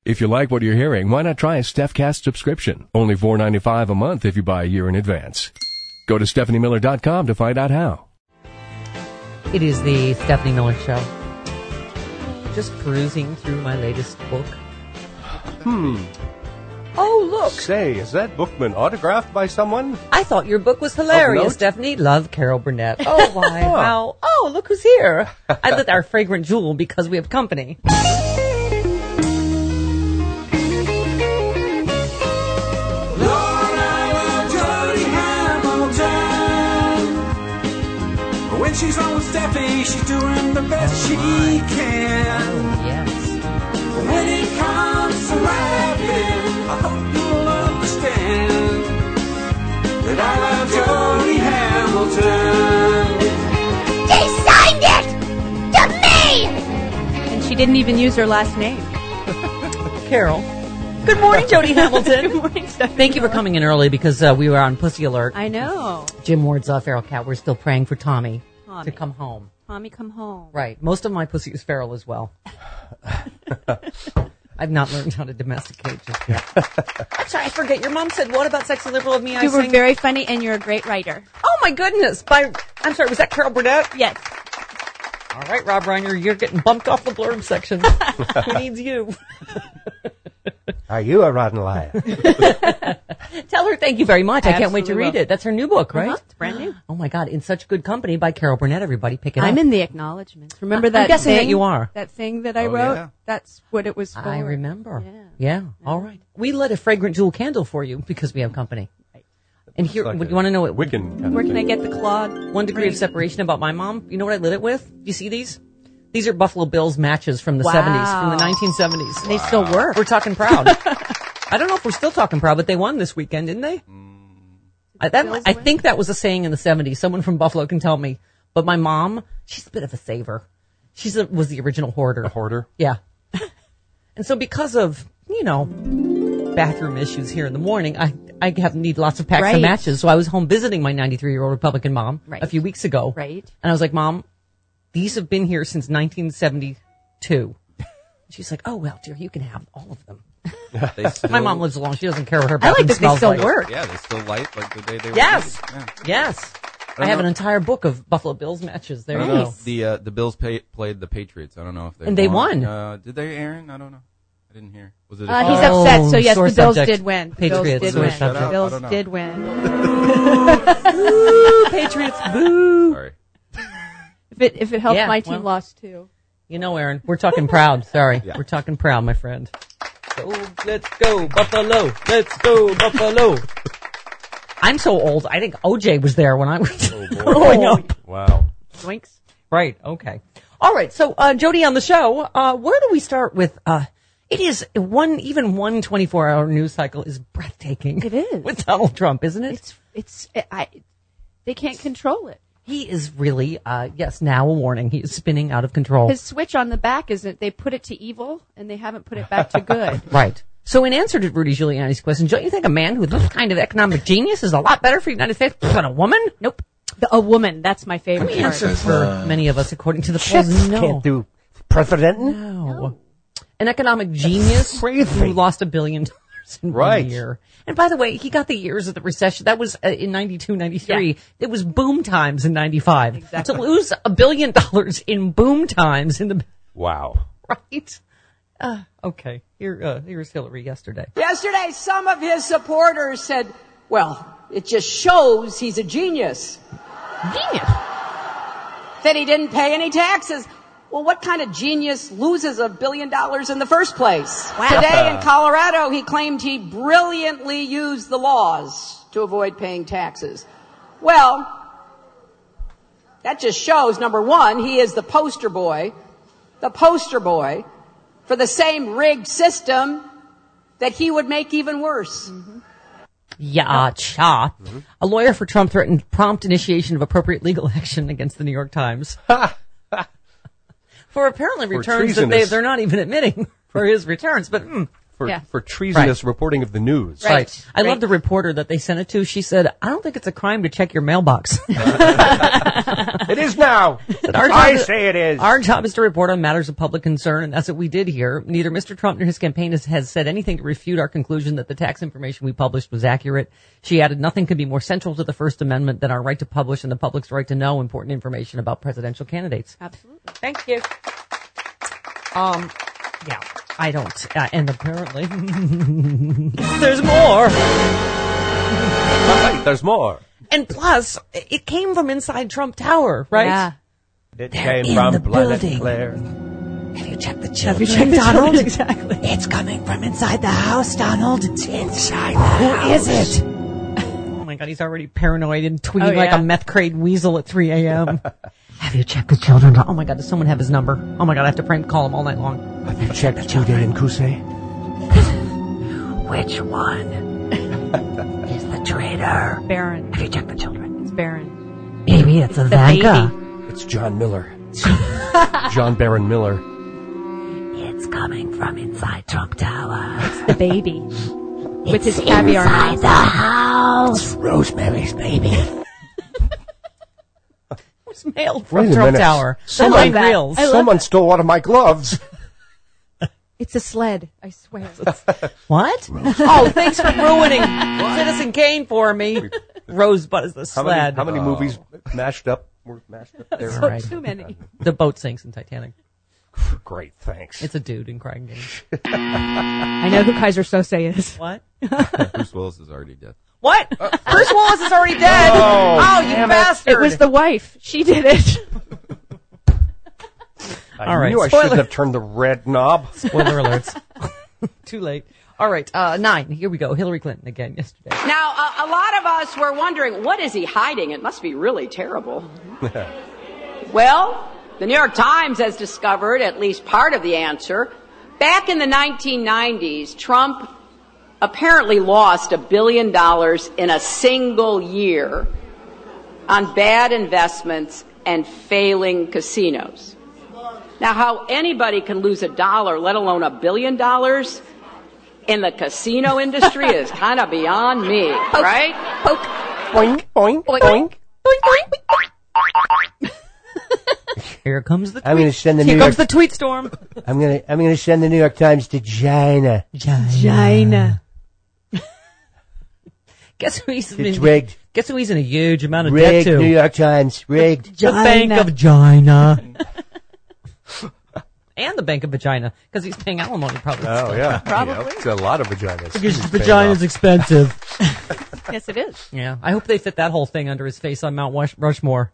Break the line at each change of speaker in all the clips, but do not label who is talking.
If you like what you're hearing, why not try a StephCast subscription? Only $4.95 a month if you buy a year in advance. Go to StephanieMiller.com to find out how.
It is the Stephanie Miller Show. Just perusing through my latest book. Oh, look.
Say, is that book been autographed by someone?
I thought your book was hilarious,
no?
Stephanie. Love, Carol Burnett. Oh, why? How? Oh, look who's here. I lit our fragrant jewel because we have company.
When she's on with Steffi, she's doing the best she can.
Oh, yes.
When it comes to rapping, I hope you'll understand that I love Jody Hamilton.
They signed it to me! And she didn't even use her last name.
Carol. Good morning, Jody Hamilton.
Good morning, Stephanie.
Thank you for coming in early because we were on Pussy Alert.
I know.
Jim Ward's feral cat. We're still praying for Tommy to come home.
Tommy, come home.
Right. Most of my pussy is feral as well. I've not learned how to domesticate just yet. I'm sorry, I forget. Your mom said, what about Sexy Liberal of Me?
You were very funny, and you're a great writer.
Oh, my goodness. I'm sorry, was that Carol Burnett?
Yes.
All right, Rob Reiner, you're getting bumped off the blurb section. Who needs you?
Are you a rotten liar?
Tell her thank you very much. I can't wait to
Absolutely
read
will.
it. That's her new book, right?
It's brand new.
Oh, my God. In Such Good Company by Carol Burnett. Everybody pick it up.
I'm in the acknowledgments. Remember that
I'm guessing
thing?
that you are.
That thing that I wrote?
yeah.
That's what it was for.
I remember.
Yeah.
All right. We lit a fragrant jewel candle for you because we have company.
Right.
And here,
Like
you want to know what?
Wiccan kind of
Where can I
thing.
get the clawed?
1 degree of separation about my mom. You know what I lit it with? Do you see these? These are Buffalo Bills matches from the
Wow.
70s, from the 1970s.
They still work.
We're talking proud. I don't know if we're still talking proud, but they won this weekend, didn't they? I think that was a saying in the 70s. Someone from Buffalo can tell me. But my mom, she's a bit of a saver. Was the original hoarder.
A hoarder?
Yeah. And so because of, bathroom issues here in the morning, I need lots of packs
Right.
of matches. So I was home visiting my 93-year-old Republican mom
Right.
a few weeks ago.
Right.
And I was like, Mom, these have been here since 1972. She's like, oh, well, dear, you can have all of them.
They still,
My mom lives alone. She doesn't care what her
I
bathroom
like that they
smells
still
like.
work.
Yeah, they still light like the day they were
Yes.
made. Yeah.
Yes. I have an entire book of Buffalo Bills matches. There
I
you
don't
go.
know. The Bills played the Patriots. I don't know if they
And they won.
Did they, Aaron? I don't know. I didn't hear. Was it?
He's upset, so yes,
sore
the Bills
subject.
did win. The
Patriots,
Bills did
sore
win.
subject.
The
I
Bills
don't know.
did win.
Boo, Patriots, boo.
Sorry.
If it helps,
Yeah,
my team
well.
lost too.
Aaron, we're talking proud. Sorry.
Yeah.
We're talking proud, my friend. So let's go, Buffalo. Let's go, Buffalo. I'm so old. I think OJ was there when I was growing up.
Wow.
Doinks.
Right. Okay. All right. So, Jody on the show, where do we start with, it is one 24-hour news cycle is breathtaking.
It is.
With Donald Trump, isn't it?
They can't control it.
He is really, now a warning. He is spinning out of control.
His switch on the back isn't, they put it to evil and they haven't put it back to good.
Right. So in answer to Rudy Giuliani's question, don't you think a man with this kind of economic genius is a lot better for the United States than a woman?
Nope. A woman, that's my favorite
The
part.
answer for many of us, according to the
Chicks
polls, no.
can't do president.
No. An economic genius
Crazy.
who lost $1 billion in
Right.
1 year. And by the way, he got the years of the recession. That was in 92, 93.
Yeah.
It was boom times in 95.
Exactly.
To lose $1 billion in boom times in the,
Wow.
right? Okay. Here's Hillary yesterday.
Yesterday, some of his supporters said, well, it just shows he's a genius.
Genius.
That he didn't pay any taxes. Well, what kind of genius loses $1 billion in the first place?
Wow.
Today in Colorado, he claimed he brilliantly used the laws to avoid paying taxes. Well, that just shows, number one, he is the poster boy for the same rigged system that he would make even worse.
Cha. A lawyer for Trump threatened prompt initiation of appropriate legal action against the New York Times. For apparently returns that
treasonous.
they're not even admitting for his returns. But
for treasonous reporting of the news.
Right.
I love the reporter that they sent it to. She said, I don't think it's a crime to check your mailbox.
It is now. I say it is.
Our job is to report on matters of public concern, and that's what we did here. Neither Mr. Trump nor his campaign has said anything to refute our conclusion that the tax information we published was accurate. She added, nothing could be more central to the First Amendment than our right to publish and the public's right to know important information about presidential candidates.
Absolutely.
Thank you. Yeah, I don't. And apparently, there's more.
Right, there's more.
And plus, it came from inside Trump Tower, right?
Yeah.
It
They're
came
in
from
the
Planet
building.
Claire.
Have you checked the children? Donald? Exactly. It's coming from inside the house, Donald. It's inside the house. Who is it? Oh my God, he's already paranoid and tweeting like a meth-crate weasel at 3 a.m. Have you checked the children? Oh my God, does someone have his number? Oh my God, I have to prank call him all night long.
Have you checked Uday and Kusei?
Which one is the traitor?
Barron.
Have you checked the children?
It's Barron.
Maybe it's Ivanka.
It's John Miller. John Barron Miller.
It's coming from inside Trump Tower.
It's the baby. With his caviar
inside
mouth.
the house. Rosemary's baby. It's mailed from
Wait a
Trump
minute.
Tower.
Someone-
Behind reels.
Someone stole one of my gloves.
It's a sled, I swear.
What? Oh, thanks for ruining Citizen Kane for me. Rosebud is the sled.
How many movies mashed up were mashed up there?
All right.
Too many.
The boat sinks in Titanic.
Great, thanks.
It's a dude in crying games.
I know who Kaiser Sose is.
What?
Bruce Willis is already dead.
What? Bruce Willis is already dead. Oh, you bastard.
It was the wife. She did it.
I
All right,
knew I
spoiler.
shouldn't have turned the red knob.
Spoiler alerts. Too late. All right, 9. Here we go. Hillary Clinton again yesterday.
Now, a lot of us were wondering, what is he hiding? It must be really terrible. Well, the New York Times has discovered at least part of the answer. Back in the 1990s, Trump apparently lost $1 billion in a single year on bad investments and failing casinos. Now, how anybody can lose $1, let alone $1 billion in the casino industry is kind of beyond me, right?
Boink, boink, boink.
Here comes the tweet.
I'm going to send the
Here
New
comes
York.
the tweet storm.
I'm going to send the New York Times to China.
China.
Guess who he's
It's rigged.
Guess who he's in a huge amount of debt
Rigged.
to?
New York Times. Rigged.
The Bank of China. And the Bank of Vagina, because he's paying alimony probably.
Oh yeah,
Probably.
Yeah, it's a lot of vaginas.
Because
He's paying
vagina's
off.
expensive.
Yes, it is.
Yeah, I hope they fit that whole thing under his face on Mount Rushmore.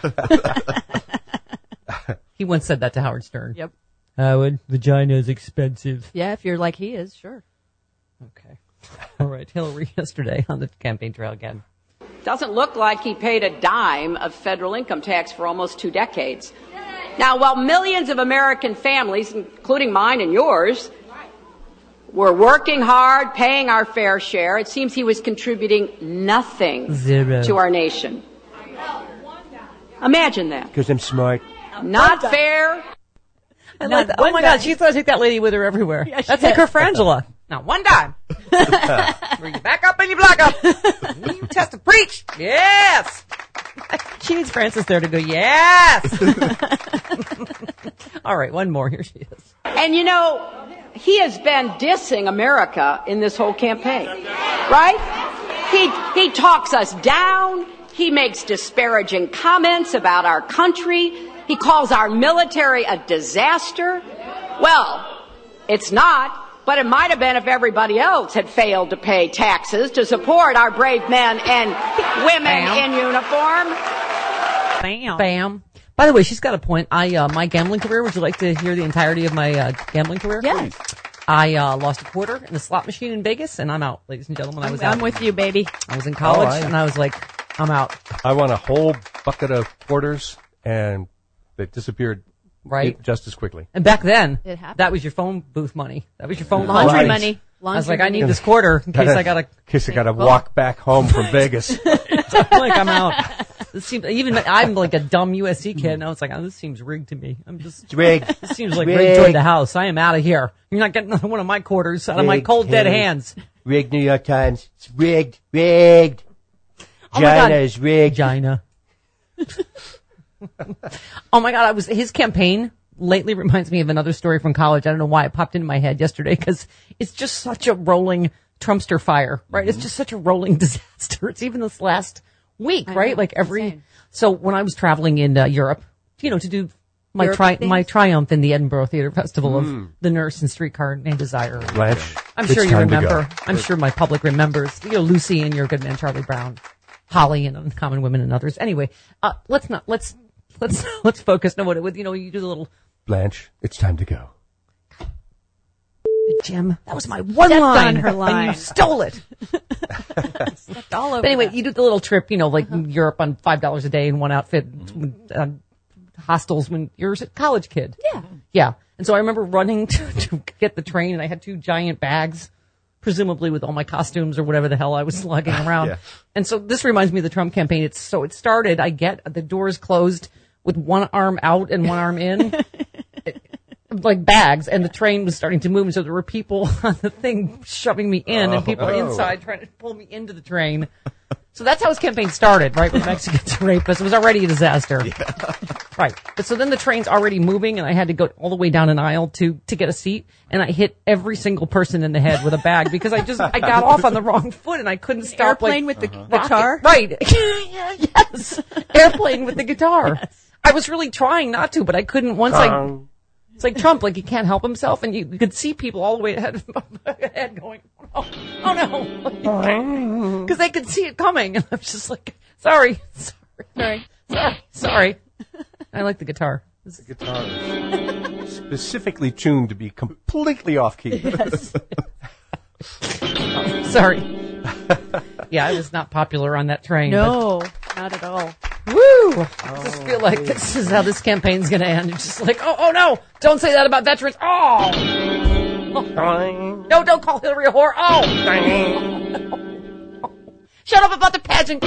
He once said that to Howard Stern.
Yep.
Howard, vagina is expensive.
Yeah, if you're like he is, sure.
Okay. All right, Hillary yesterday on the campaign trail again.
Doesn't look like he paid a dime of federal income tax for almost 2 decades. Now, while millions of American families, including mine and yours, were working hard, paying our fair share, it seems he was contributing nothing
Zero.
to our nation. Imagine that.
Because I'm smart.
Not fair.
I like that. Oh my God, she's going to take that lady with her everywhere. That's like her frangela. Now, one dime. Bring you back up and you black up. You test to preach. Yes. She needs Francis there to go, yes. All right, one more. Here she is.
And you know, he has been dissing America in this whole campaign, right? He talks us down. He makes disparaging comments about our country. He calls our military a disaster. Well, it's not, but it might have been if everybody else had failed to pay taxes to support our brave men and women in uniform.
Bam. Bam. By the way, she's got a point. My gambling career, would you like to hear the entirety of my gambling career?
Yes.
I lost a quarter in the slot machine in Vegas, and I'm out, ladies and gentlemen. I was out.
I'm with you, baby.
I was in college,
Oh,
and I was like, I'm out.
I won a whole bucket of quarters, and they disappeared
Right.
just as quickly.
And back then,
It happened.
that was your phone booth money. That was your phone
Laundry
Right.
money.
I was
Laundry
like, I need
money.
this quarter in case I gotta,
In case I got to walk back home from Vegas.
like, I'm out. This seems, even I'm like a dumb USC kid, and I was like, oh, this seems rigged to me. I'm just,
It's rigged.
this seems like rigged toward the house. I am out of here. You're not getting another one of my quarters out of my
Rigged,
cold, dead
Hillary.
hands.
Rigged New York Times. It's rigged. Rigged.
Oh my God.
China is rigged.
Gina. Oh my God, his campaign lately reminds me of another story from college. I don't know why it popped into my head yesterday because it's just such a rolling Trumpster fire, right? It's just such a rolling disaster. It's even this last week,
I
right?
know,
Like
it's
every,
insane.
so when I was traveling in Europe, to do my
Europe things?
my triumph in the Edinburgh Theatre Festival of The Nurse and Streetcar Named Desire.
Blanche.
I'm
it's
sure you
time to
remember.
go.
I'm sure my public remembers. Lucy and Your Good Man Charlie Brown, Holly and Uncommon Women and others. Anyway, let's focus. No, what you do the little
Blanche, it's time to go.
Jim. That was my one
Stepped
line,
on her
and
line.
you stole it.
Stepped all over
But anyway,
that.
you do the little trip, like Europe on $5 a day in one outfit, hostels when you're a college kid.
Yeah.
Yeah. And so I remember running to get the train, and I had 2 giant bags, presumably with all my costumes or whatever the hell I was lugging around.
Yeah.
And so this reminds me of the Trump campaign. It started, the doors closed with one arm out and one arm in, like bags, and the train was starting to move. And so there were people on the thing shoving me in and people inside trying to pull me into the train. So that's how his campaign started, right? With Mexicans rape us. It was already a disaster. Yeah. Right. But so then the train's already moving, and I had to go all the way down an aisle to get a seat, and I hit every single person in the head with a bag because I got off on the wrong foot and I couldn't stop.
Airplane with the guitar?
Right. Yes. Airplane with the guitar. Yes. I was really trying not to, but I couldn't it's like Trump, like he can't help himself, and you could see people all the way ahead going, oh no. Because they could see it coming, and I'm just like, sorry. I like the guitar.
The guitar is specifically tuned to be completely off key.
Yes. Sorry. Yeah, I was not popular on that train.
No, not at all.
But, woo! I just feel like this is how this campaign's going to end. It's just like, oh no! Don't say that about veterans. Oh! No, don't call Hillary a whore. Oh! Shut up about the pageant.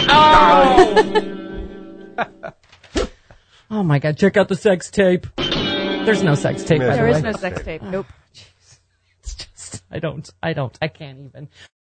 Oh! Oh my God! Check out the sex tape. There's no sex tape. By the
There
way.
is no sex tape. Nope.
It's just I can't even.